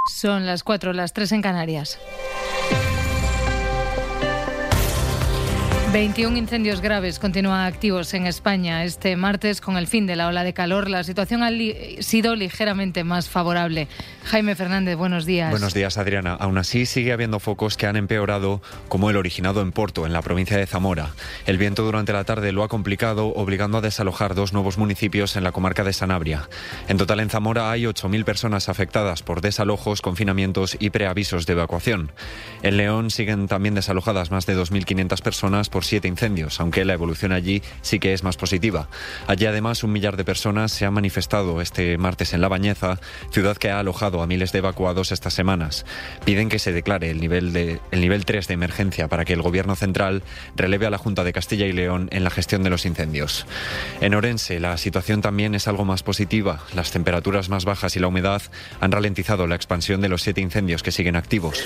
Son las 4, las 3 en Canarias. 21 incendios graves continúan activos en España. Este martes, con el fin de la ola de calor, la situación ha sido ligeramente más favorable. Jaime Fernández, buenos días. Buenos días, Adriana. Aún así, sigue habiendo focos que han empeorado, como el originado en Porto, en la provincia de Zamora. El viento durante la tarde lo ha complicado, obligando a desalojar 2 nuevos municipios en la comarca de Sanabria. En total, en Zamora hay 8.000 personas afectadas por desalojos, confinamientos y preavisos de evacuación. En León siguen también desalojadas más de 2.500 personas por 7 incendios, aunque la evolución allí sí que es más positiva. Allí, además, 1 millar de personas se han manifestado este martes en La Bañeza, ciudad que ha alojado a miles de evacuados estas semanas. Piden que se declare el nivel 3 de emergencia para que el Gobierno central releve a la Junta de Castilla y León en la gestión de los incendios. En Orense, la situación también es algo más positiva. Las temperaturas más bajas y la humedad han ralentizado la expansión de los 7 incendios que siguen activos.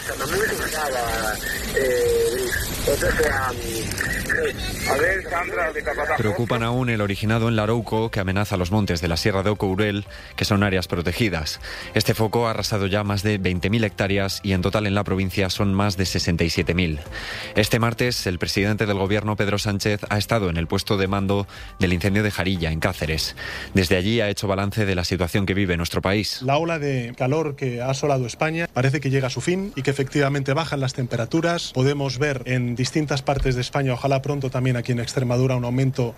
Preocupan aún el originado en Larouco, que amenaza los montes de la Sierra de Ocourel, que son áreas protegidas. Este foco ha arrasado ya más de 20.000 hectáreas y en total en la provincia son más de 67.000. Este martes, el presidente del Gobierno, Pedro Sánchez, ha estado en el puesto de mando del incendio de Jarilla, en Cáceres. Desde allí ha hecho balance de la situación que vive nuestro país. La ola de calor que ha asolado España parece que llega a su fin y que efectivamente bajan las temperaturas. Podemos ver en distintas partes de España, ojalá pronto también aquí en Extremadura, un aumento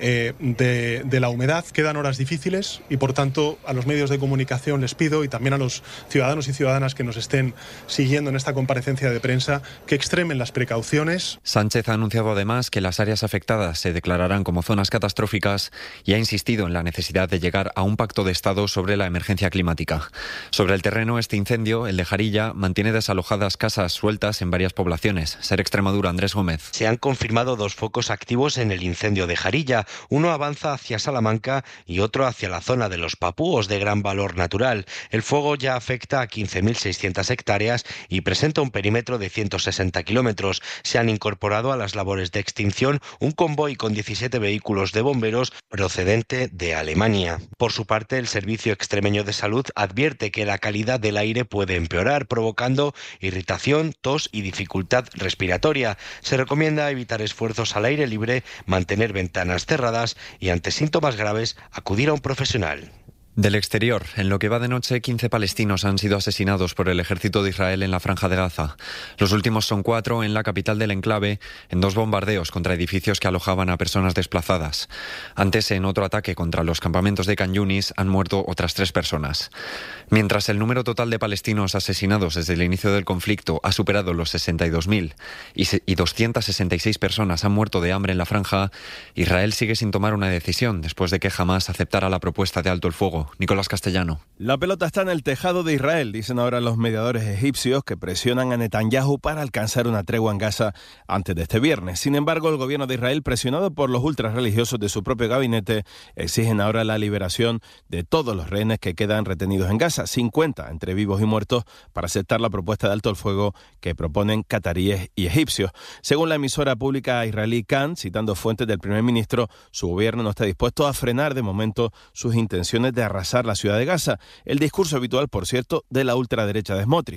de la humedad. Quedan horas difíciles y, por tanto, a los medios de comunicación les pido, y también a los ciudadanos y ciudadanas que nos estén siguiendo en esta comparecencia de prensa, que extremen las precauciones. Sánchez ha anunciado además que las áreas afectadas se declararán como zonas catastróficas y ha insistido en la necesidad de llegar a un pacto de Estado sobre la emergencia climática. Sobre el terreno, este incendio, el de Jarilla, mantiene desalojadas casas sueltas en varias poblaciones. Ser Extremadura, Andrés Gómez. Se han confirmado 2 focos activos en el incendio de Jarilla. Uno avanza hacia Salamanca y otro hacia la zona de los Papúos, de gran valor natural. El fuego ya afecta a 15.600 hectáreas y presenta un perímetro de 160 kilómetros. Se han incorporado a las labores de extinción un convoy con 17 vehículos de bomberos procedente de Alemania. Por su parte, el Servicio Extremeño de Salud advierte que la calidad del aire puede empeorar, provocando irritación, tos y dificultad respiratoria. Se recomienda evitar esfuerzos al aire libre, mantener ventanas cerradas y, ante síntomas graves, acudir a un profesional. Del exterior, en lo que va de noche, 15 palestinos han sido asesinados por el ejército de Israel en la Franja de Gaza. Los últimos son 4 en la capital del enclave, en 2 bombardeos contra edificios que alojaban a personas desplazadas. Antes, en otro ataque contra los campamentos de Khan Yunis, han muerto otras 3 personas. Mientras el número total de palestinos asesinados desde el inicio del conflicto ha superado los 62.000 y 266 personas han muerto de hambre en la franja, Israel sigue sin tomar una decisión después de que Hamás aceptara la propuesta de alto el fuego. Nicolás Castellano. La pelota está en el tejado de Israel, dicen ahora los mediadores egipcios, que presionan a Netanyahu para alcanzar una tregua en Gaza antes de este viernes. Sin embargo, el gobierno de Israel, presionado por los ultrarreligiosos de su propio gabinete, exigen ahora la liberación de todos los rehenes que quedan retenidos en Gaza, 50 entre vivos y muertos, para aceptar la propuesta de alto el fuego que proponen cataríes y egipcios. Según la emisora pública israelí Kan, citando fuentes del primer ministro, su gobierno no está dispuesto a frenar de momento sus intenciones de arrasar la ciudad de Gaza. El discurso habitual, por cierto, de la ultraderecha de Smotrich,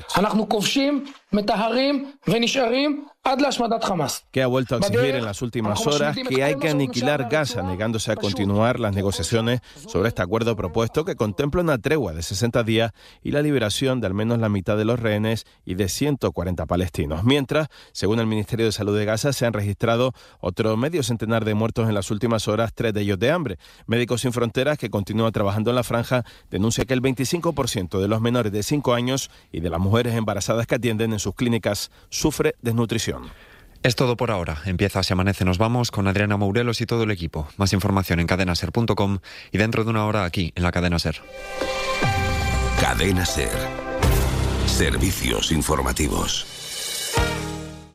que ha vuelto a exigir en las últimas horas que hay que aniquilar Gaza, negándose a continuar las negociaciones sobre este acuerdo propuesto, que contempla una tregua de 60 días y la liberación de al menos la mitad de los rehenes y de 140 palestinos. Mientras, según el Ministerio de Salud de Gaza, se han registrado otro medio centenar de muertos en las últimas horas, 3 de ellos de hambre. Médicos Sin Fronteras, que continúa trabajando en la franja, denuncia que el 25% de los menores de 5 años y de las mujeres embarazadas que atienden en sus clínicas sufre desnutrición. Es todo por ahora. Empieza Se Amanece. Nos vamos con Adriana Mourelos y todo el equipo. Más información en cadenaser.com y dentro de una hora aquí, en la Cadena Ser. Cadena Ser. Servicios informativos.